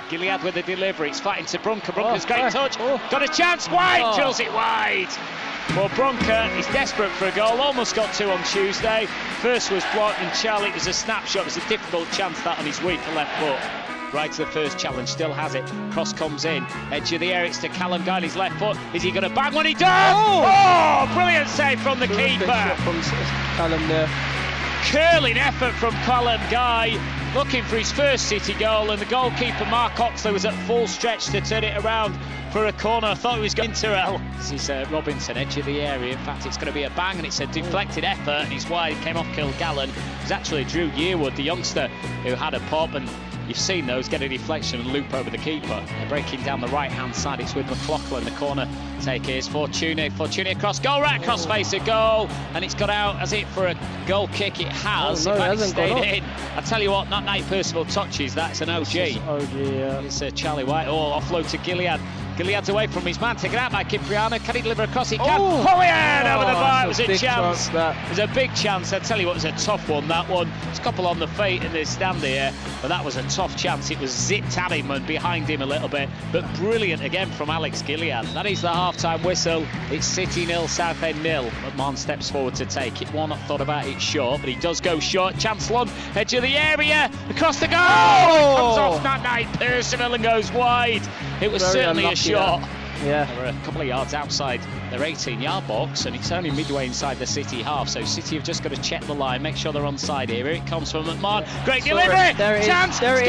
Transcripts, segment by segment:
Gilead with the delivery. It's flat into Brunker. Brunker's great touch. Got a chance. Wide. Drills it wide. Well, Brunker is desperate for a goal. Almost got two on Tuesday. First was blocked, and Charlie, it was a snapshot. It was a difficult chance, that on his weaker left foot. Right to the first challenge, still has it. Cross comes in, edge of the area, it's to Callum Guy on his left foot. Is he going to bang when he does? Oh, brilliant save from the keeper. From Callum there. Curling effort from Callum Guy, looking for his first City goal, and the goalkeeper Mark Oxley was at full stretch to turn it around for a corner. I thought he was going to Terrell. This is Robinson, edge of the area. In fact, it's going to be a bang, and it's a deflected effort, and he's wide. It came off Kilgallen. It was actually Drew Yearwood, the youngster, who had a pop, and you've seen those get a deflection and loop over the keeper. They're breaking down the right-hand side. It's with McLaughlin, the corner taker. Here's Fortuny. Fortuny across goal, right across face of goal, and it's got out. Has it for a goal kick? It has. Oh, no, it hasn't stayed in. I tell you what, that night Percival touches. That's an OG. OG, yeah. It's Charlie White. Oh, offload to Gilead. Gilead's away from his man, taken out by Cipriano. Can he deliver across? He can. Pollien over the bar. It was a chance. It was a big chance. I tell you what, it was a tough one, that one. It's a couple on the feet in the stand here, but that was a tough chance. It was zipped at him and behind him a little bit, but brilliant again from Alex Gilead. That is the half-time whistle. It's City 0, Southend 0. McMahon steps forward to take it. Warnock thought about it short, but he does go short. Chance Lund, edge of the area, across the goal. It comes off that night. Percival and goes wide. It was certainly a shot. Yeah. They were a couple of yards outside their 18-yard box, and it's only midway inside the City half, so City have just got to check the line, make sure they're onside here. Here it comes from McMahon. Great delivery! Chance! Scores!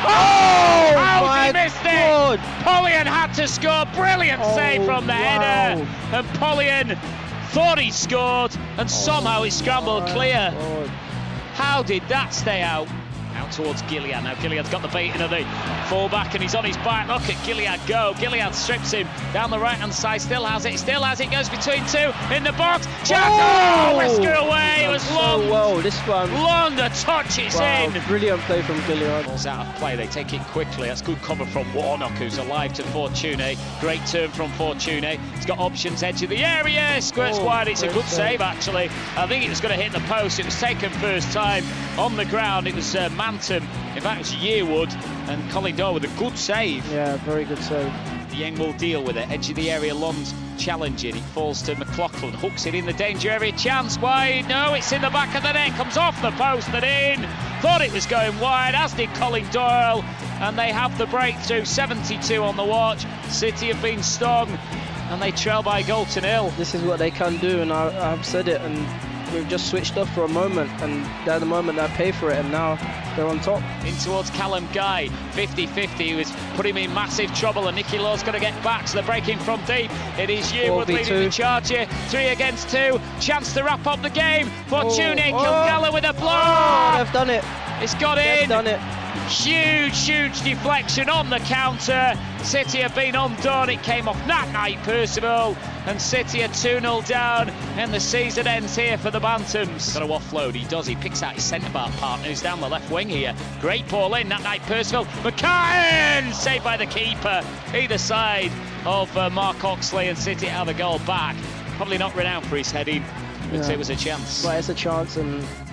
Oh! How's he missed it? Pollien had to score. Brilliant save from the header. And Pollien thought he scored, and somehow he scrambled clear. How did that stay out? Out towards Gilead. Now Gilead's got the baiting of the fullback, and he's on his back. Look at Gilead go. Gilead strips him down the right-hand side. Still has it. Goes between two in the box. Chance! Whisker away. It was long. Well, this one. Long a touch. It's in. Brilliant play from Gilead. Ball's out of play. They take it quickly. That's good cover from Warnock, who's alive to Fortuny. Great turn from Fortuny. He's got options, edge of the area. Squirts wide. It's a good save, actually. I think it was going to hit the post. It was taken first time on the ground. It was Manton. In fact, it was Yearwood, and Colin Doyle with a good save. Yeah, very good save. The Yang will deal with it. Edge of the area, Lund challenging. It falls to McLaughlin. Hooks it in the danger area. Chance wide. No, it's in the back of the net. Comes off the post and in. Thought it was going wide, as did Colin Doyle. And they have the breakthrough. 72 on the watch. City have been stung, and they trail by a goal to 0. This is what they can do, and I've said it, and we've just switched off for a moment, and at the moment they pay for it, and now they're on top. In towards Callum Guy, 50-50, he was putting him in massive trouble, and Nicky Law's got to get back, so they're breaking from deep. It is Yearwood leading the charge here, 3 against 2, chance to wrap up the game. Fortuny, Kilgallen with a block. They've done it. It's got in. They've done it. Huge deflection on the counter. City have been undone. It came off that night, Percival, and City are 2-0 down, and the season ends here for the Bantams. Got to offload. He does. He picks out his centre-back partner, who's down the left wing here. Great ball in that night, Percival. McCann saved by the keeper. Either side of Mark Oxley, and City have a goal back. Probably not renowned for his heading, but it was a chance. But it's a chance, and